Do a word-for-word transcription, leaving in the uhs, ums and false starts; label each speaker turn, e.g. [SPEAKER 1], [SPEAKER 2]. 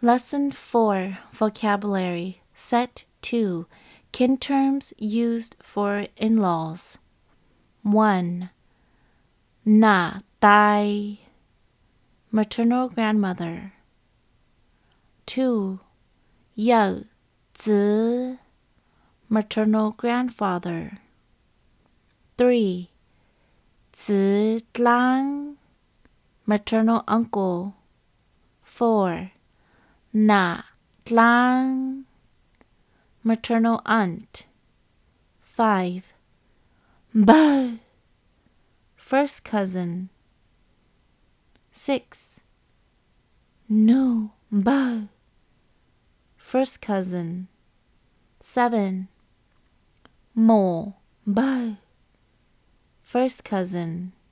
[SPEAKER 1] Lesson four, Vocabulary, Set two, Kin terms used for in-laws. one. Na tai, maternal grandmother. two. Yao zi, maternal grandfather. three. Zi lang, maternal uncle. four. Na lang, maternal aunt. five. Ba, first cousin. six. Nu ba, first cousin. seven. Mo ba, first cousin.